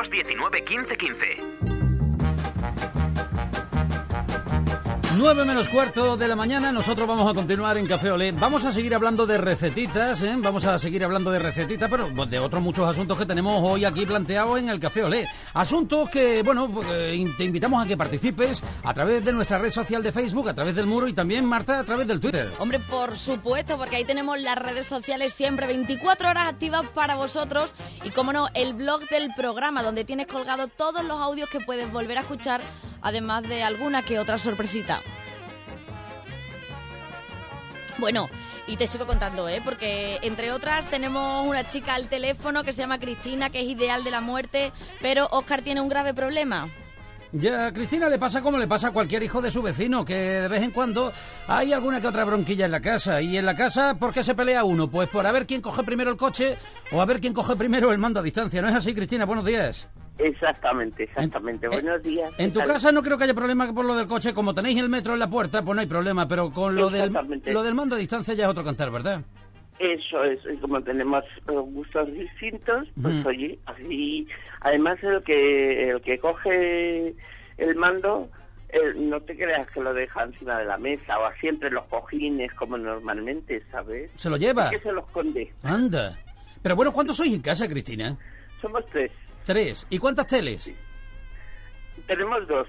619 15 15. 9 menos cuarto de la mañana, nosotros vamos a continuar en Café Olé. Vamos a seguir hablando de recetitas, pero de otros muchos asuntos que tenemos hoy aquí planteados en el Café Olé. Asuntos que, te invitamos a que participes a través de nuestra red social de Facebook, a través del muro y también, Marta, a través del Twitter. Hombre, por supuesto, porque ahí tenemos las redes sociales siempre 24 horas activas para vosotros y, como no, el blog del programa, donde tienes colgado todos los audios que puedes volver a escuchar, además de alguna que otra sorpresita. Bueno, y te sigo contando, porque entre otras tenemos una chica al teléfono que se llama Cristina, que es ideal de la muerte, pero Óscar tiene un grave problema. Ya, a Cristina le pasa como le pasa a cualquier hijo de su vecino, que de vez en cuando hay alguna que otra bronquilla en la casa. Y en la casa, ¿por qué se pelea uno? Pues por a ver quién coge primero el coche o a ver quién coge primero el mando a distancia. ¿No es así, Cristina? Buenos días. Exactamente. Buenos días. En tu casa no creo que haya problema por lo del coche. Como tenéis el metro en la puerta, pues no hay problema. Pero con lo del mando a distancia ya es otro cantar, ¿verdad? Eso es, como tenemos gustos distintos, pues oye, así. Además, el que coge el mando, no te creas que lo deja encima de la mesa o así entre los cojines, como normalmente, ¿sabes? ¿Se lo lleva? Es que se lo esconde. Anda. Pero bueno, ¿cuántos sois en casa, Cristina? Somos 3. 3. ¿Y cuántas teles? Sí. Tenemos 2.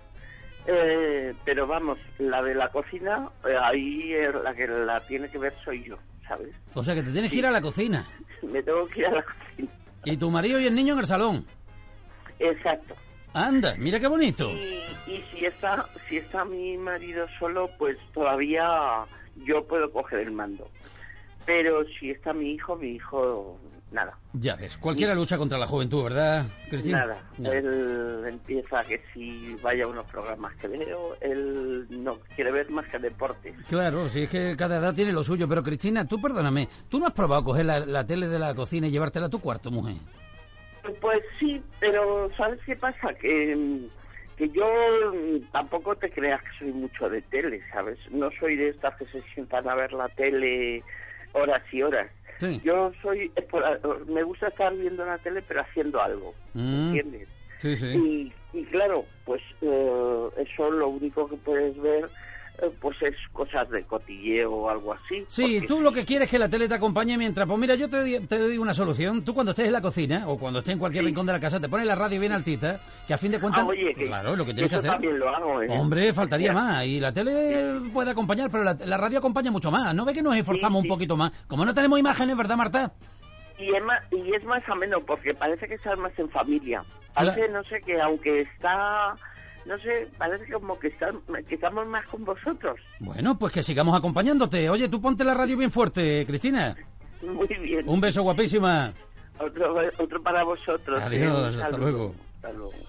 Pero vamos, la de la cocina, ahí la que la tiene que ver soy yo, ¿sabes? O sea que te tienes que ir a la cocina. Me tengo que ir a la cocina. ¿Y tu marido y el niño en el salón? Exacto. Anda, mira qué bonito. Y si está mi marido solo, pues todavía yo puedo coger el mando. Pero si está mi hijo, nada. Ya ves, cualquiera lucha contra la juventud, ¿verdad, Cristina? Nada, no. Él empieza que si vaya a unos programas que veo, él no quiere ver más que deportes. Claro, si es que cada edad tiene lo suyo, pero Cristina, tú perdóname, ¿tú no has probado coger la tele de la cocina y llevártela a tu cuarto, mujer? Pues sí, pero ¿sabes qué pasa? Que yo tampoco te creas que soy mucho de tele, ¿sabes? No soy de estas que se sientan a ver la tele horas y horas. Sí. Yo me gusta estar viendo la tele, pero haciendo algo, ¿entiendes? Sí, sí. Y claro, pues eso lo único que puedes ver, pues es cosas de cotilleo o algo así. Sí, tú lo que quieres es que la tele te acompañe mientras... Pues mira, yo te doy una solución. Tú cuando estés en la cocina o cuando estés en cualquier rincón de la casa, te pones la radio bien altita, que a fin de cuentas... oye, claro, lo que tienes que hacer... también lo hago, Hombre, faltaría más. Y la tele puede acompañar, pero la radio acompaña mucho más. ¿No ve que nos esforzamos un poquito más? Como no tenemos imágenes, ¿verdad, Marta? Y es más ameno, porque parece que estás más en familia. Parece, no sé, que aunque está... No sé, parece como que estamos más con vosotros. Bueno, pues que sigamos acompañándote. Oye, tú ponte la radio bien fuerte, Cristina. Muy bien. Un beso, guapísima. Otro para vosotros. Adiós, hasta luego. Hasta luego.